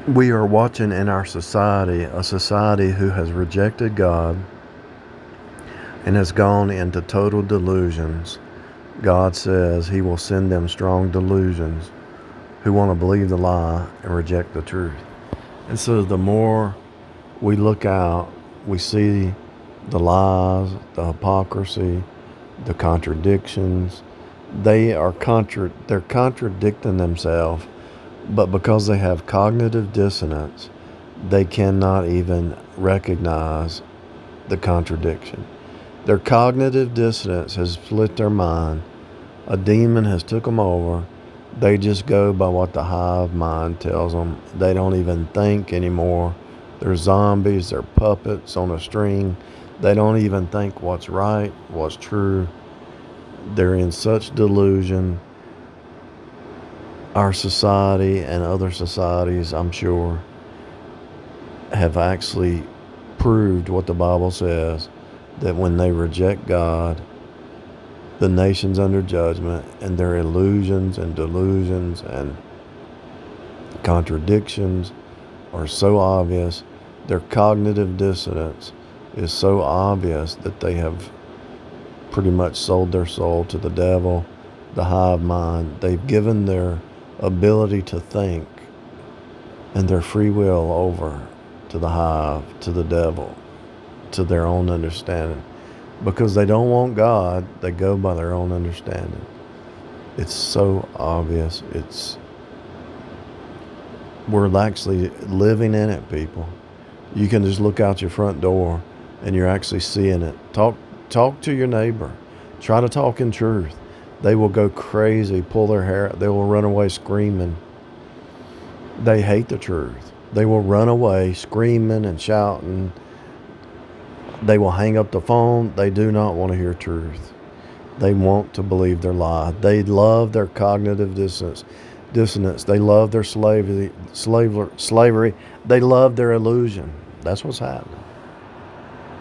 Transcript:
We are watching in our society a society who has rejected God and has gone into total delusions. God says He will send them strong delusions who want to believe the lie and reject the truth. And so the more we look out, we see the lies, the hypocrisy, the contradictions. They're contradicting themselves, but because they have cognitive dissonance, they cannot even recognize the contradiction. Their cognitive dissonance has split their mind. A demon has took them over. They just go by what the hive mind tells them. They don't even think anymore. They're zombies. They're puppets on a string. They don't even think what's right, what's true. They're in such delusion. Our society and other societies, I'm sure, have actually proved what the Bible says, that when they reject God, the nation's under judgment, and their illusions and delusions and contradictions are so obvious. Their cognitive dissonance is so obvious that they have pretty much sold their soul to the devil, the hive mind. They've given their ability to think and their free will over to the hive, to the devil, to their own understanding. Because they don't want God, they go by their own understanding. It's so obvious. We're actually living in it, people. You can just look out your front door and you're actually seeing it. Talk to your neighbor. Try to talk in truth. They will go crazy, pull their hair out. They will run away screaming. They hate the truth. They will run away screaming and shouting. They will hang up the phone. They do not want to hear truth. They want to believe their lie. They love their cognitive dissonance. They love their slavery. They love their illusion. That's what's happening.